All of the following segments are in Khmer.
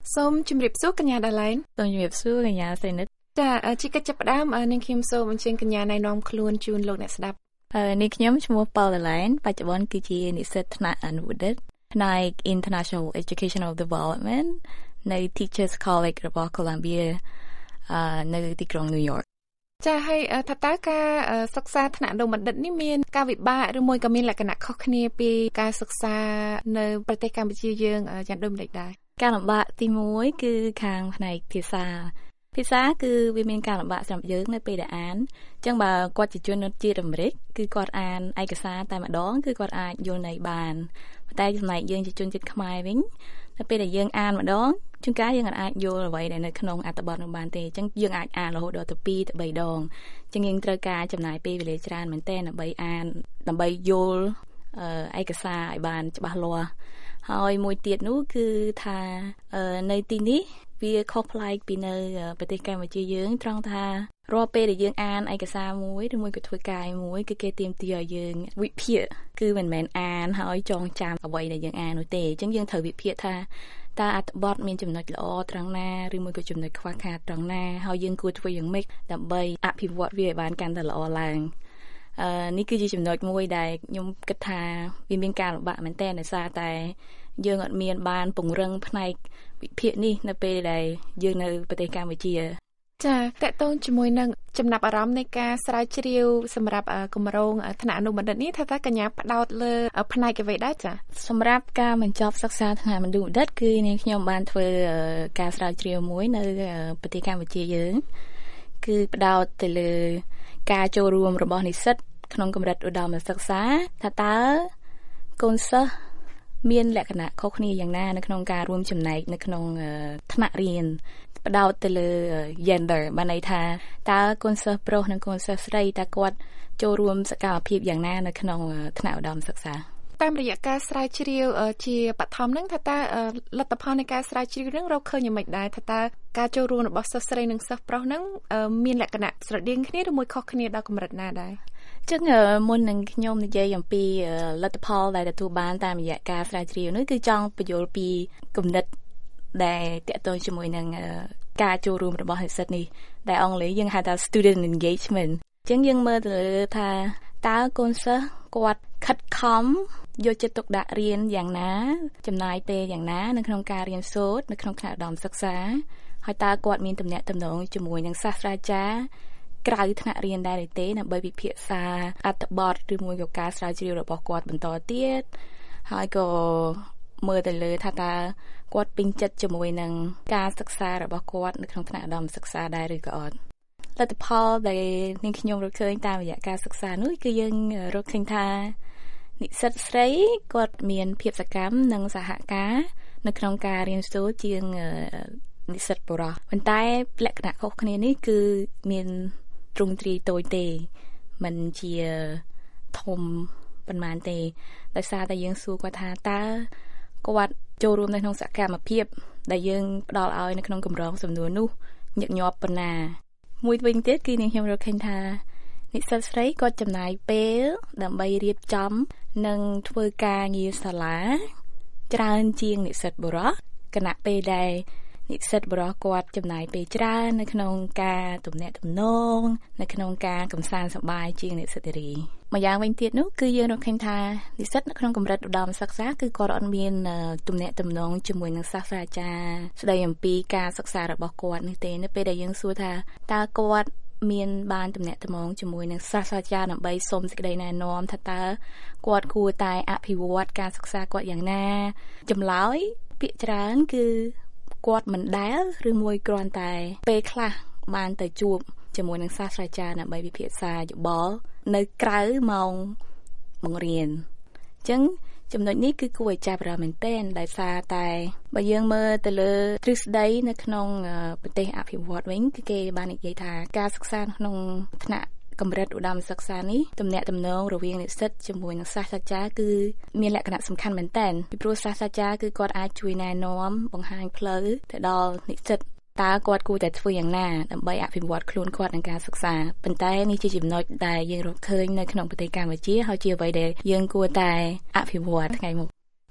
សូមជម្រាបសួរកញ្ញាដាឡែនសូមជម្រាបសួរកញ្ញាសេនិតចាជាកិច្ចចាប់ផ្ដើមនាងខ្ញុំសូមអញ្ជើញកញ្ញាណែនាំខ្លួនជូនលោកអ្នកស្ដាប់នាងខ្ញុំឈ្មោះប៉ូលដាឡែនបច្ចុប្បន្នគឺជានិស្សិតថ្នាក់អនុវត្តផ្នែក International Educational Development នៅ Teachers College របស់ Columbia នៅទីក្រុង New York ចាហើយថាតើការសិក្សាថ្នាក់អនុបណ្ឌិតនេះមានការវិបាកឬមួយក៏មានលក្ខណៈខុសគ្នាពីការសិក្សានៅប្រទេសកម្ពុជាយើងយ៉ាងដូចម្តេចដែរការលំបាកទី1គឺខាងផ្នែកភាសាគឺវាមានការលំបាកសម្រាប់យើងនៅពេលដែលអានអញ្ចឹងបើគាត់ជាជនជាតិអាមេរិកគឺគាត់អានឯកសារតែម្ដងគឺគាត់អាចយល់ន័យបានប៉ុន្តែចំណែកយើងជាជនជាតិខ្មែរវិញនៅពេលដែលយើងអានម្ដងជួនកាលយើងអាចយល់អ្វីដែលនៅក្នុងអត្ថបទនោះបានទេអញ្ចឹងយើងអាចអានរហូតដល់ទៅ2ទៅ3ដងអញ្ចឹងយើងត្រូវការចំណាយពេលវេលាច្រើនមែនទែនដើម្បីអានដើម្បីយល់ឯកសារឲ្យបានច្បាស់លាស់ហើយមួយទៀតនោះគឺថានៅទីនេះវាខុសប្លែកពីនៅប្រទេសកម្ពុជាយើងត្រង់ថារាល់ពេលដែលយើងអានឯកសារមួយឬមួយក៏ធ្វើការមួយគឺគេទាមទារឲ្យយើងវិភាគគឺមិនមែនអានហើយចងចាំអ្វីដែលយើងអាននោះទេអញ្ចឹងយើងត្រូវវិភាគថាតើអត្ថបទមានចំណុចល្អត្រង់ណាឬមួយក៏ចំណុចខ្វះខាតត្រង់ណាហើយយើងគួរធ្វើយ៉ាងម៉េចដើម្បីអភិវឌ្ឍវាឲ្យបានកាន់តែល្អឡើងនេះគឺជាចំណុចមួយដែលខ្ញុំគិតថាវាមានការលំបាកមែនទែនដោយសារតែយើងអត់មានបានពង្រឹងផ្នែកវិភាគនេះនៅពេលដែលយើងនៅប្រទេសកម្ពុជាចាតកតងជាមួយនឹងចំណាប់អារម្មណ៍នៃការស្រាវជ្រាវសម្រាប់គម្រោងថ្នាក់អនុបណ្ឌិតនេះថាតើកញ្ញាផ្ដោតលើផ្នែកអ្វីដែរចាសម្រាប់ការបញ្ចប់សិក្សាថ្នាក់អនុបណ្ឌិតគឺនាងខ្ញុំបានធ្វើការស្រាវជ្រាវមួយនៅប្រទេសកម្ពុជាយើងគឺផ្ដោតទៅលើការចូលរួមរបស់និស្សិតក្នុងកម្រិតឧត្តមសិក្សាថាតើកូនសិស្សមានលក្ខណៈខុសគ្នាយ៉ាងណានៅក្នុងការរួមចំណែកនៅក្នុងថ្នាក់រៀនផ្ដោតទៅលើ gender បានន័យថាតើកូនសិស្សប្រុសនិងកូនសិស្សស្រីតើគាត់ចូលរួមសកម្មភាពយ៉ាងណានៅក្នុងថ្នាក់ឧត្តមសិក្សាតាមរយៈការស្រាវជ្រាវជាបឋមហ្នឹងថាតើលទ្ធផលនៃការស្រាវជ្រាវហ្នឹងរកឃើញយ៉ាងម៉េចដែរថាតើការចូលរួមរបស់សិស្សស្រីនិងសិស្សប្រុសហ្នឹងមានលក្ខណៈស្រដៀងគ្នាឬមួយខុសគ្នាដល់កម្រិតណាដែរចឹងមុននឹងខ្ញុំនិយាយអំពីលទ្ធផលដែលទទួលបានតាមរយៈការស្រាវជ្រាវនោះគឺចង់បញ្យល់ពីគំនិតដែលតកតងជាមួយនឹងការចូលរួមរបស់និស្សិតនេះដែលអង់គ្លេសយើងហៅថា student engagement ចឹងយើងមើលទៅលើថាតើកូនសិស្សគាត់ខិតខំយកចិត្តទុកដាក់រៀនយ៉ាងណាចំណាយពេលយ៉ាងណានៅក្នុងការរៀនសូត្រនៅក្នុងថ្នាក់ឧត្តមសិក្សាហើយតើគាត់មានទំនាក់ទំនងជាមួយនឹងសាស្ត្រាចារ្យក្រៅថ្នាក់រៀនដែរឬទេដើម្បីពិភាក្សាអត្ថបទឬមួយក៏ការស្រាវជ្រាវរបស់គាត់បន្តទៀតហើយក៏មើលទៅលើថាតើគាត់ពេញចិត្តជាមួយនឹងការសិក្សារបស់គាត់នៅក្នុងថ្នាក់ឧត្តមសិក្សាដែរឬក៏អត់លទ្ធផលដែលនាងខ្ញុំរកឃើញតាមរយៈការសិក្សានោះគឺយើងរកឃើញថានិស្សិតស្រីគាត់មានភាពសកម្មនិងសហការនៅក្នុងការរៀនសូត្រជាងនិស្សិតបុរសប៉ុន្តែលក្ខណៈខុសគ្នានេះគឺមានទ្រង់ទ្រាយតូចទេមិនជាធំប៉ុន្មានទេដោយសារតែយើងសួរគាត់ថាតើគាត់ចូលរួមនៅក្នុងសកម្មភាពដែលយើងផ្ដល់ឲ្យនៅក្នុងកម្រងសំណួរនោះញឹកញាប់ប៉ុណ្ណាមួយវិញទៀតគឺនាងខ្ញុំរកឃើញថានិស្សិតស្រីគាត់ចំណាយពេលដើម្បីរៀបចំនិងធ្វើការងារសាលាច្រើនជាងនិស្សិតបុរសគណៈពេលដែលនិស្សិតបុរសគាត់ចំណាយពេលច្រើននៅក្នុងការទំនាក់ទំនងនៅក្នុងការកម្សាន្តសប្បាយជាងនិស្សិតនារីម្យ៉ាងវិញទៀតនោះគឺយើងរកឃើញថានិស្សិតនៅក្នុងកម្រិតឧត្តមសិក្សាគឺគាត់អត់មានទំនាក់ទំនងជាមួយនឹងសាស្ត្រាចារ្យស្ដីអំពីការសិក្សារបស់គាត់នេះទេនៅពេលដែលយើងសួរថាតើគាត់មានបានទំនាក់ទំនងជាមួយនឹងសាស្ត្រាចារ្យដើម្បីសុំសេចក្តីណែនាំថាតើគាត់គួរតែអភិវឌ្ឍការសិក្សាគាត់យ៉ាងណាចម្លើយពាក្យច្រើនគឺគាត់មិនដែលឬមួយគ្រាន់តែពេលខ្លះបានទៅជួបជាមួយនឹងសាស្ត្រាចារ្យដើម្បីពិភាក្សាយោបល់នៅក្រៅម៉ោងបង្រៀនអញ្ចឹងចំណុចនេះគឺគួរឲ្យចាប់អារម្មណ៍មែនទែនដោយសារតែបើយើងមើលទៅលើទ្រឹស្ដីនៅក្នុងប្រទេសអភិវឌ្ឍវិញគឺគេបាននិយាយថាការសិក្សាក្នុងថ្នាក់កម្រិតឧត្តមសិក្សានេះទំនាក់ទំនងរវាងនិស្សិតជាមួយនឹងសាស្ត្រាចារ្យគឺមានលក្ខណៈសំខាន់មែនទែនពីព្រោះសាស្ត្រាចារ្យគឺគាត់អាចជួយណែនាំបង្ហាញផ្លូវទៅដល់និស្សិតតើគាត់គួរតែធ្វើយ៉ាងណាដើម្បីអភិវឌ្ឍខ្លួនគាត់ក្នុងការសិក្សាប៉ុន្តែនេះជាចំណុចដែលយើងរកឃើញនៅក្នុងប្រទេសកម្ពុជាហើយជាអ្វីដែលយើងគួរតែអភិវឌ្ឍថ្ងៃមុខ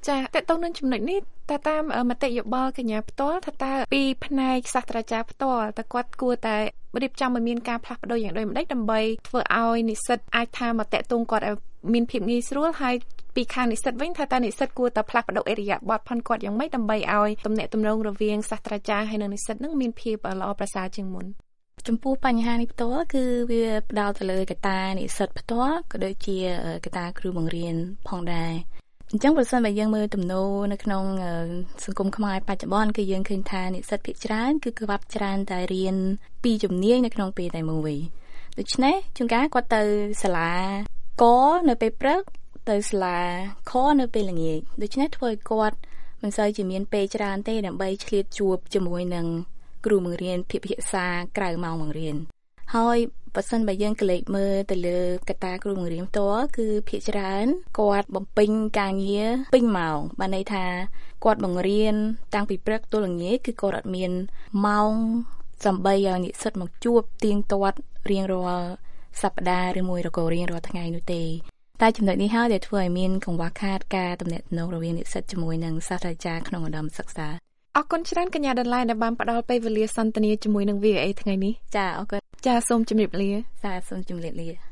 ចាតើតើនឹងចំណុចនេះតើតាមមតិយោបល់កញ្ញាផ្ទាល់ថាតើពីផ្នែកសាស្ត្រាចារ្យផ្ទាល់តើគាត់គួរតែរៀបចំឲ្យមានការផ្លាស់ប្ដូរយ៉ាងដូចម្តេចដើម្បីធ្វើឲ្យនិស្សិតអាចថាមកតាក់ទងគាត់ឲ្យមានភាពងាយស្រួលហើយពីខាងនិស្សិតវិញថាតើនិស្សិតគួរតែផ្លាស់ប្ដូរឥរិយាបថផនគាត់យ៉ាងម៉េចដើម្បីឲ្យទំនាក់ទំនងរវាងសាស្ត្រាចារ្យហើយនិងនិស្សិតនឹងមានភាពល្អប្រសើរជាងមុនចំពោះបញ្ហានេះផ្ទាល់គឺវាផ្ដោតទៅលើកត្តានិស្សិតផ្ទាល់ក៏ដូចជាកត្តាគ្រូបង្រៀនផងដែរអញ្ចឹងបើសិនបើយើងមើលទំនោរនៅក្នុងសង្គមខ្មែរបច្ចុប្បន្នគឺយើងឃើញថានិស្សិតភាគច្រើនគឺគាត់ច្រើនតែរៀន2ជំនាញនៅក្នុងពេលតែមួយដូច្នេះជួនកាលគាត់ទៅសាលាកនៅពេលព្រឹកទៅសាលាខនៅពេលល្ងាចដូច្នេះធ្វើឲ្យគាត់មិនសូវជាមានពេលច្រើនទេដើម្បីឆ្លៀតជួបជាមួយនឹងគ្រូបង្រៀនភាសាក្រៅម៉ោងបង្រៀនហើយបើសិនបើយើងក្លែកមើលទៅលើកត្តាគ្រូបង្រៀនផ្ទាល់គឺភាគច្រើនគាត់បំពេញការងារពេញម៉ោងបានន័យថាគាត់បង្រៀនតាំងពីព្រឹកទល់ល្ងាចគឺគាត់អត់មានម៉ោងដើម្បីឲ្យនិស្សិតមកជួបទៀងទាត់រៀងរាល់សប្តាហ៍ឬមួយក៏រៀងរាល់ថ្ងៃនោះទេតែចំណុចនេះហើយដែលធ្វើឲ្យមានកង្វះខាតការទំនាក់ទំនងរវាងនិស្សិតជាមួយនឹងសាស្ត្រាចារ្យក្នុងឧត្តមសិក្សាអរគុណច្រើនកញ្ញាដុល្លារដែលបានផ្ដល់ពេលវេលាសន្ទនាជាមួយនឹង VOA ថ្ងៃនេះចាអរគុណចាសូមជម្រាបលាចាសូមជម្រាបលា